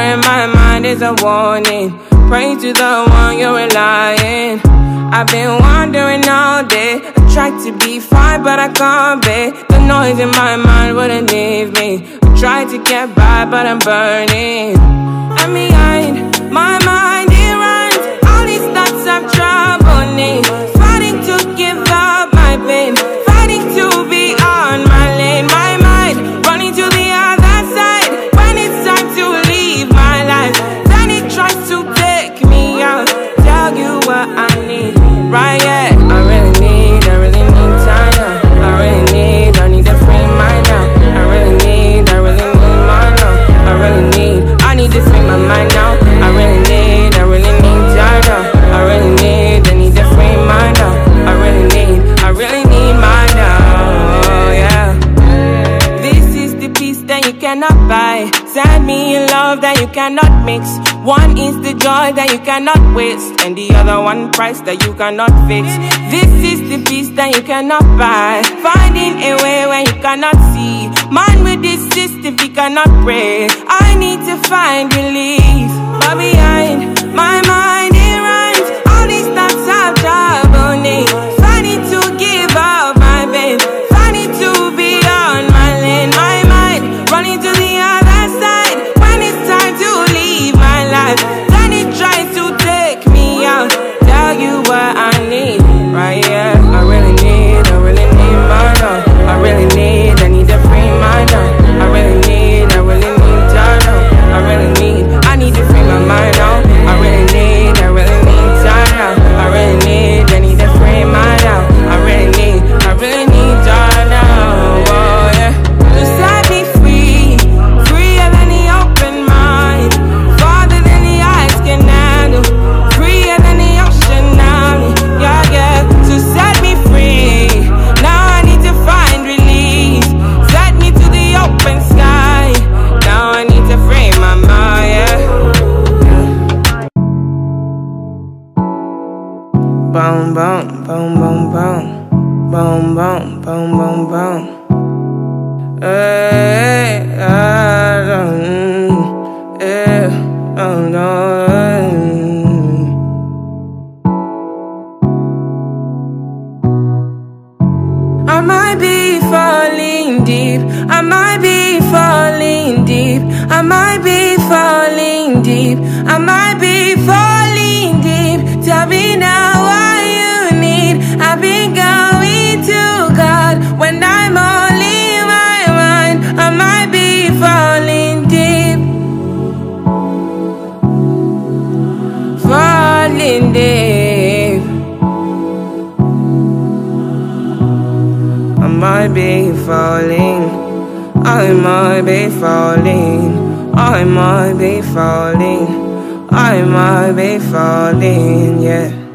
in my mind is a warning. Pray to the one you're relying. I've been wandering all day. I tried to be fine, but I can't be. The noise in my mind wouldn't leave me. I tried to get by, but I'm burning. And behind my mind, it runs. All these thoughts have troubled me. Fighting to give up my pain. Fighting to be on my lane. My mind running to the other side. When it's time to leave my life, then it tries to take me out. Tell you what I need. Right, yeah, I really need time now. I need to free mind now. I really need mine now. I need to free my mind now. I really need time now. I need to free mind now. I really need mine now, yeah. This is the peace that you cannot buy. Send me love that you cannot mix. One is the joy that you cannot waste, and the other one price that you cannot fix. This is the peace that you cannot buy. Finding a way when you cannot see. Man with this system, he cannot pray. I need to find relief. But behind my mind, it runs. All these thoughts have troubled me. Fighting to give up my pain. Fighting to be on my lane. My mind running to the other side. When it's time to leave my life, then it tries to take me out. Tell you what I need, right, yeah. I really need mine now. I need to free mine now. I really need time now. I need to free my mind now. I really need time now. I need to free mine now. I really need time now, oh yeah. To set me free, freer than the open mind, farther than the eyes can handle, freer than the ocean now, yeah, yeah. To set me free, now I need to find release. Set me to the open sky, now I need to free my mind, yeah. Boom, boom, boom, boom, boom. Boom, boom, boom, boom, boom. Hey, I don't, yeah, oh no. I might be falling deep. I might be falling deep. I might be falling deep. I might be falling deep. Tell me now what you need. I've been going to God when I'm only in my mind. I might be falling deep. Falling deep. I might be falling. I might be falling. I might be falling. I might be falling, yeah.